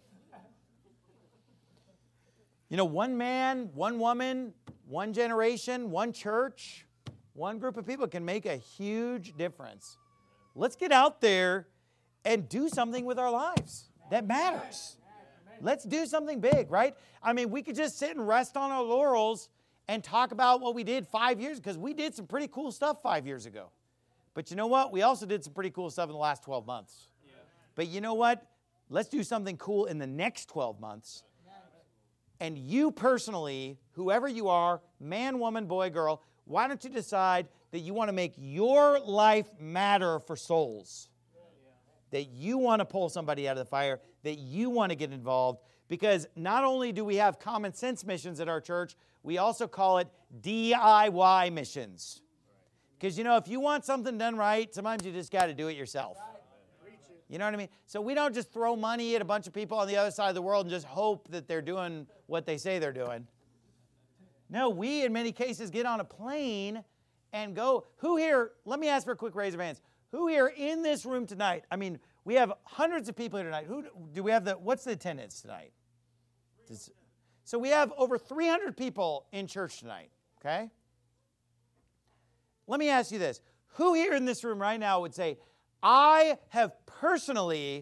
You know, one man, one woman, one generation, one church, one group of people can make a huge difference. Let's get out there and do something with our lives that matters. Let's do something big, right? I mean, we could just sit and rest on our laurels and talk about what we did 5 years, because we did some pretty cool stuff 5 years ago. But you know what? We also did some pretty cool stuff in the last 12 months. Yeah. But you know what? Let's do something cool in the next 12 months. And you personally, whoever you are, man, woman, boy, girl, why don't you decide that you want to make your life matter for souls? That you want to pull somebody out of the fire, that you want to get involved. Because not only do we have common sense missions at our church, we also call it DIY missions. Because, you know, if you want something done right, sometimes you just got to do it yourself. You know what I mean? So we don't just throw money at a bunch of people on the other side of the world and just hope that they're doing what they say they're doing. No, we in many cases get on a plane and go. Who here, let me ask for a quick raise of hands. Who here in this room tonight? I mean, we have hundreds of people here tonight. Who do we have what's the attendance tonight? So we have over 300 people in church tonight, okay? Let me ask you this. Who here in this room right now would say, I have personally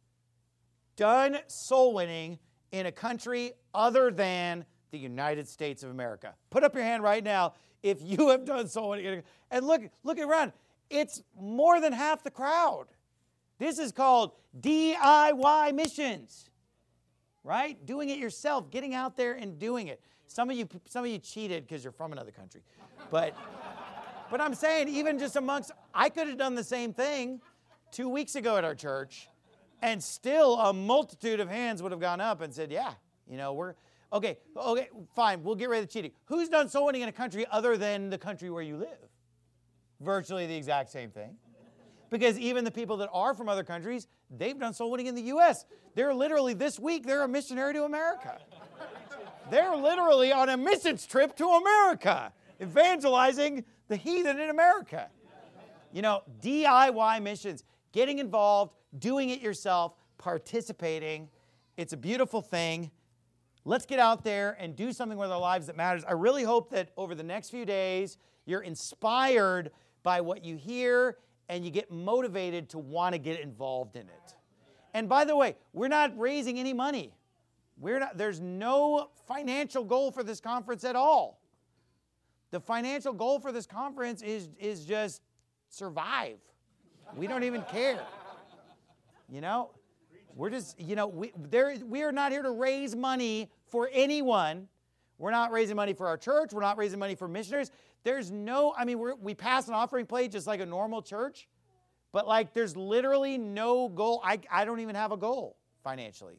done soul winning in a country other than the United States of America? Put up your hand right now if you have done soul winning. And look around. It's more than half the crowd. This is called DIY missions, right? Doing it yourself, getting out there and doing it. Some of you cheated because you're from another country. But I'm saying, even just amongst, I could have done the same thing 2 weeks ago at our church, and still a multitude of hands would have gone up and said, yeah, you know, we're, okay, fine, we'll get rid of the cheating. Who's done soul winning in a country other than the country where you live? Virtually the exact same thing. Because even the people that are from other countries, they've done soul winning in the U.S. They're literally, this week, they're a missionary to America. They're literally on a missions trip to America, evangelizing the heathen in America. You know, DIY missions, getting involved, doing it yourself, participating. It's a beautiful thing. Let's get out there and do something with our lives that matters. I really hope that over the next few days, you're inspired by what you hear and you get motivated to want to get involved in it. And by the way, we're not raising any money. There's no financial goal for this conference at all. The financial goal for this conference is just survive. We don't even care. You know, we're just, you know, we are not here to raise money for anyone. We're not raising money for our church. We're not raising money for missionaries. There's no, I mean, we pass an offering plate just like a normal church, but like there's literally no goal. I don't even have a goal financially.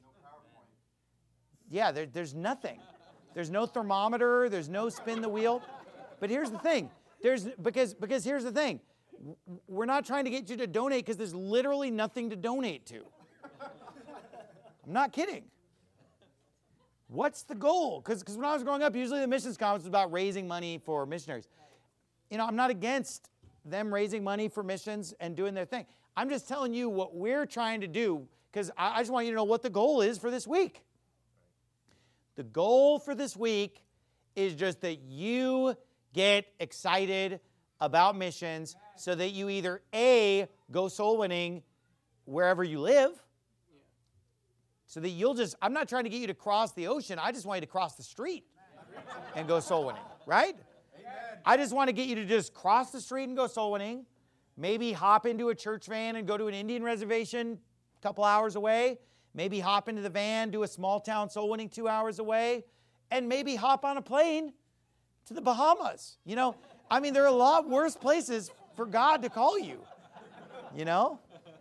Yeah, there's nothing. There's no thermometer. There's no spin the wheel. But here's the thing. Because here's the thing. We're not trying to get you to donate because there's literally nothing to donate to. I'm not kidding. What's the goal? Because when I was growing up, usually the missions conference was about raising money for missionaries. You know, I'm not against them raising money for missions and doing their thing. I'm just telling you what we're trying to do, because I just want you to know what the goal is for this week. The goal for this week is just that you get excited about missions so that you either A, go soul winning wherever you live, so that you'll just, I'm not trying to get you to cross the ocean. I just want you to cross the street and go soul winning, right? Amen. I just want to get you to just cross the street and go soul winning. Maybe hop into a church van and go to an Indian reservation a couple hours away. Maybe hop into the van, do a small town soul winning 2 hours away. And maybe hop on a plane to the Bahamas. You know, I mean, there are a lot worse places for God to call you, you know,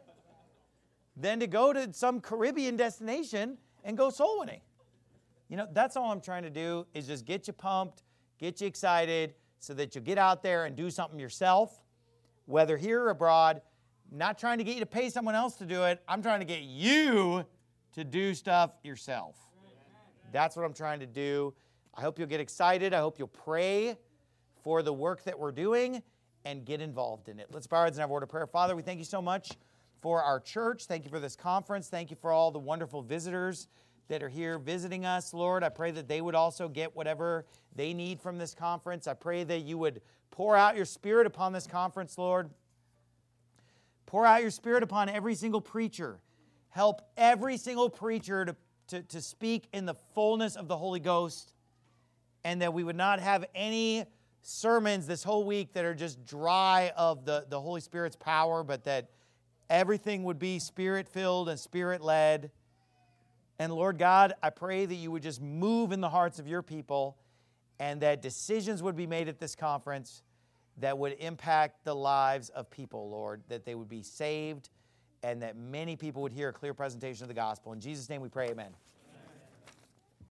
than to go to some Caribbean destination and go soul winning. You know, that's all I'm trying to do, is just get you pumped, get you excited, so that you'll get out there and do something yourself, whether here or abroad. I'm not trying to get you to pay someone else to do it. I'm trying to get you to do stuff yourself. That's what I'm trying to do. I hope you'll get excited. I hope you'll pray for the work that we're doing and get involved in it. Let's bow our heads and have a word of prayer. Father, we thank you so much for our church. Thank you for this conference. Thank you for all the wonderful visitors that are here visiting us, Lord. I pray that they would also get whatever they need from this conference. I pray that you would pour out your Spirit upon this conference, Lord. Pour out your Spirit upon every single preacher. Help every single preacher to speak in the fullness of the Holy Ghost, and that we would not have any sermons this whole week that are just dry of the Holy Spirit's power, but that everything would be Spirit-filled and Spirit-led. And Lord God, I pray that you would just move in the hearts of your people, and that decisions would be made at this conference that would impact the lives of people, Lord, that they would be saved, and that many people would hear a clear presentation of the gospel. In Jesus' name we pray, amen.